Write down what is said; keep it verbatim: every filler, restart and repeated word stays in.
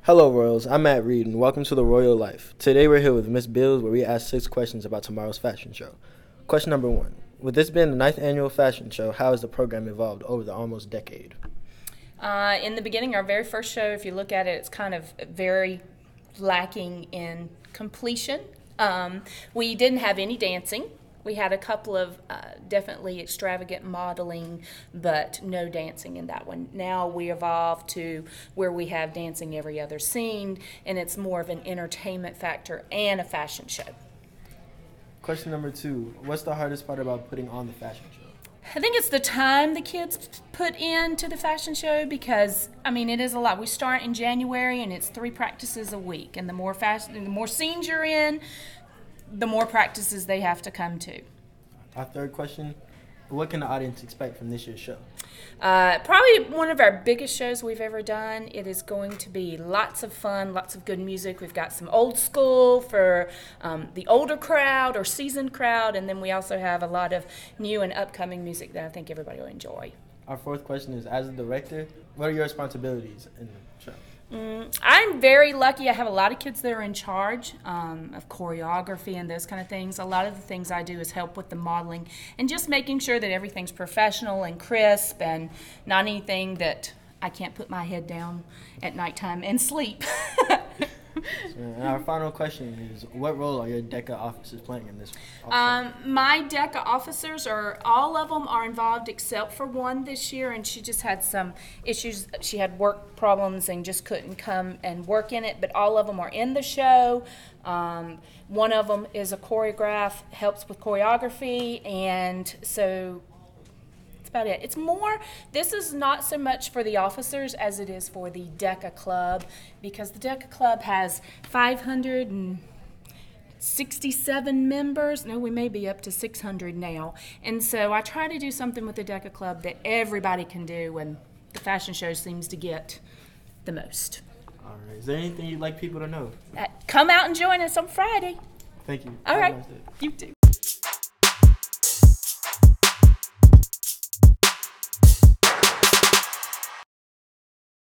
Hello, Royals. I'm Matt Reed, and welcome to the Royal Life. Today we're here with Miss Bills, where we ask six questions about tomorrow's fashion show. Question number one. With this being the ninth annual fashion show, how has the program evolved over the almost decade? Uh, in the beginning, our very first show, if you look at it, it's kind of very lacking in completion. Um, we didn't have any dancing. We had a couple of uh, definitely extravagant modeling, but no dancing in that one. Now we evolved to where we have dancing every other scene, and it's more of an entertainment factor and a fashion show. Question number two. What's the hardest part about putting on the fashion show? I think it's the time the kids put into the fashion show because, I mean, it is a lot. We start in January, and it's three practices a week, and the more fast, the more scenes you're in, the more practices they have to come to. Our third question, what can the audience expect from this year's show? Uh, probably one of our biggest shows we've ever done. It is going to be lots of fun, lots of good music. We've got some old school for um, the older crowd or seasoned crowd, and then we also have a lot of new and upcoming music that I think everybody will enjoy. Our fourth question is, as a director, what are your responsibilities in the show? Mm, I'm very lucky. I have a lot of kids that are in charge um, of choreography and those kind of things. A lot of the things I do is help with the modeling and just making sure that everything's professional and crisp and not anything that I can't put my head down at nighttime and sleep. So, and our final question is, what role are your DECA officers playing in this? Um, my DECA officers are, all of them are involved except for one this year, and she just had some issues. She had work problems and just couldn't come and work in it, but all of them are in the show. Um, one of them is a choreograph, helps with choreography, and so about it. It's more, this is not so much for the officers as it is for the DECA Club, because the DECA Club has five hundred sixty-seven members. No, we may be up to six hundred now. And so I try to do something with the DECA Club that everybody can do, and the fashion show seems to get the most. All right. Is there anything you'd like people to know? Uh, come out and join us on Friday. Thank you. All Have a right. nice day. You too.